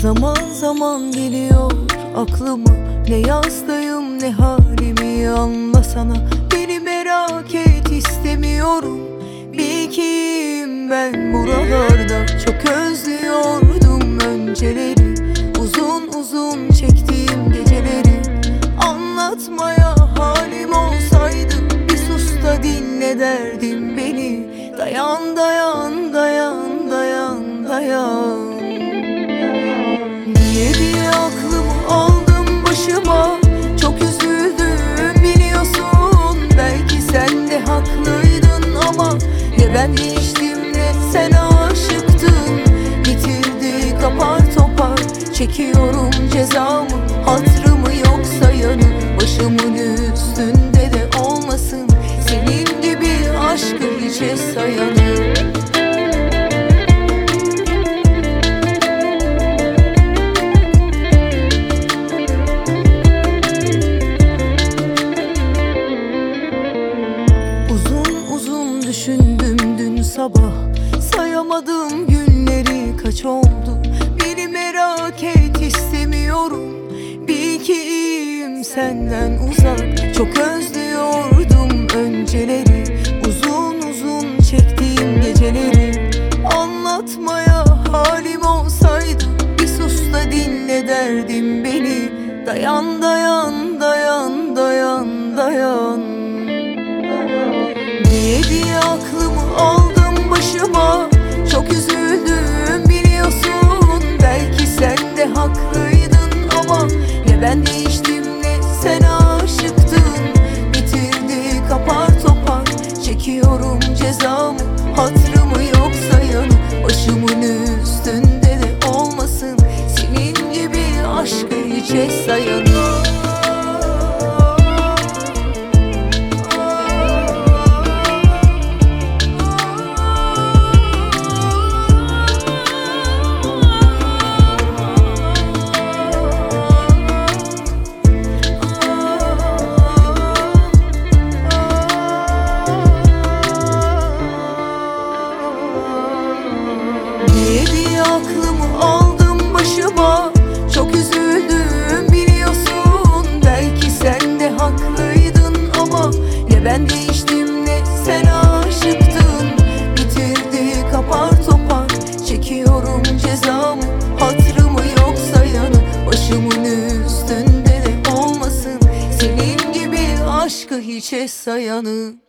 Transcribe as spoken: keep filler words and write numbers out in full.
Zaman zaman geliyor aklıma, ne yazdayım ne halimi anlasana. Beni merak et, istemiyorum. Bil kim ben buralarda, çok özlüyordum önceleri, uzun uzun çektiğim geceleri. Anlatmaya halim olsaydı, bir sus da dinle derdim beni. Dayan dayan dayan dayan dayan. Niye diye aklımı aldım başıma, çok üzüldüm biliyorsun. Belki sen de haklıydın ama ne ben değiştim ne sen aşıktın. Bitirdi kapar topar, çekiyorum cezamı, hatırımı yok sayanı. Başımın üstünde de olmasın senin gibi aşkı hiçe sayanı. Düşündüm dün sabah, sayamadım günleri kaç oldu. Beni merak et, istemiyorum. Bil ki senden uzak, çok özlüyordum önceleri, uzun uzun çektiğim geceleri. Anlatmaya halim olsaydı, bir sus da dinle derdim beni. Dayan dayan dayan dayan dayan. Niye diye aklımı aldım başıma, çok üzüldüm biliyorsun. Belki sen de haklıydın ama ne ben değiştim ne sen aşıktın. Bitirdi kapar topar, çekiyorum cezamı, hatırımı yok sayanı. Başımın üstünde de olmasın senin gibi aşkı hiçe sayanı. Niye diye aklımı aldım başıma, çok üzüldüm biliyorsun. Belki sen de haklıydın ama ne ben değiştim ne sen aşıktın. Bitirdi kapar topar, çekiyorum cezamı, hatırımı yok sayanı. Başımın üstünde de olmasın senin gibi aşkı hiçe sayanı.